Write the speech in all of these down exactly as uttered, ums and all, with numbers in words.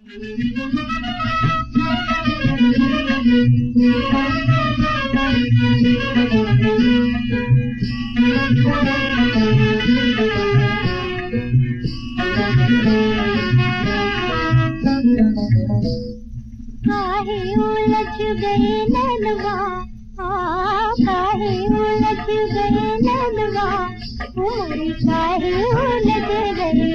काहे उलझ गए नैनवा, काहे उलझ गए नैनवा, मोरी काहे उलझ गए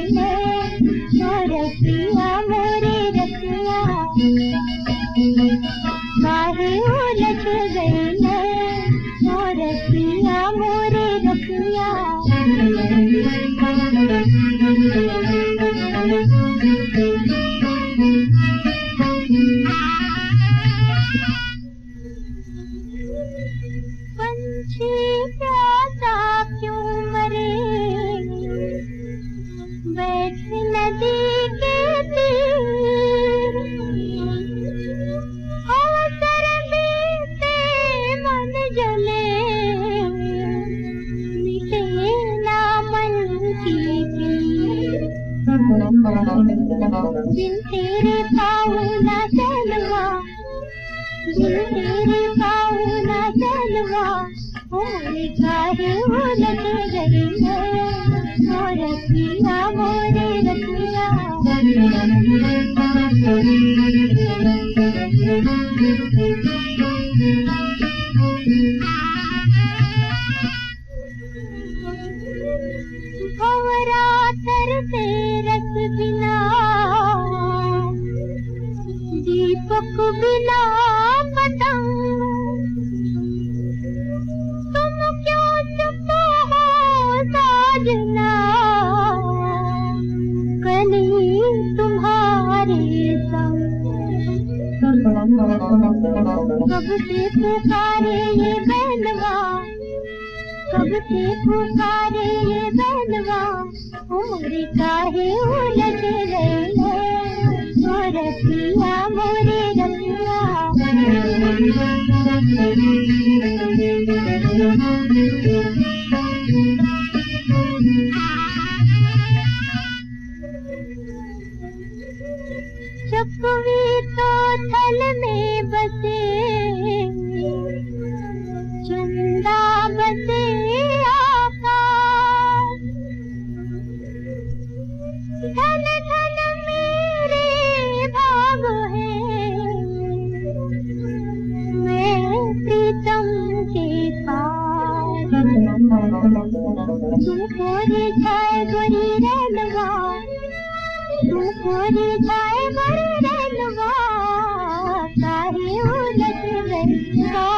रसिया मोरे रसिया, काहे उलझ गए रसिया मोरे रसिया। पंछी प्यासा क्यों मरे बैठ नदी के तीर, अवसर बीते मन जले मिटे ना मन की पीर। बिन तेरे पाऊँ ना चलवा, बिन तेरे पाऊँ ना चलवा, मोरे काहे उलझ गई रसिया मोरे रसिया। भंवरा तरसे रस बिना, दीपक बिना पतंग, तुम क्यों चुप हो साजना, कली तुम्हारे संग। कब से पुकारे ये बैनवा, कब से पुकारे ये बैनवा, मोरे काहे उलझ गए रसिया मोरे रसिया। चकवी तो थल में बसे, चंदा बसे आकाश, धन धन मेरे भाग है, मैं प्रीतम के पास। तू कोरी जाए गोरी रैनवा, तू कोरी जाए गोरी रैनवा, काहे उलझ गई।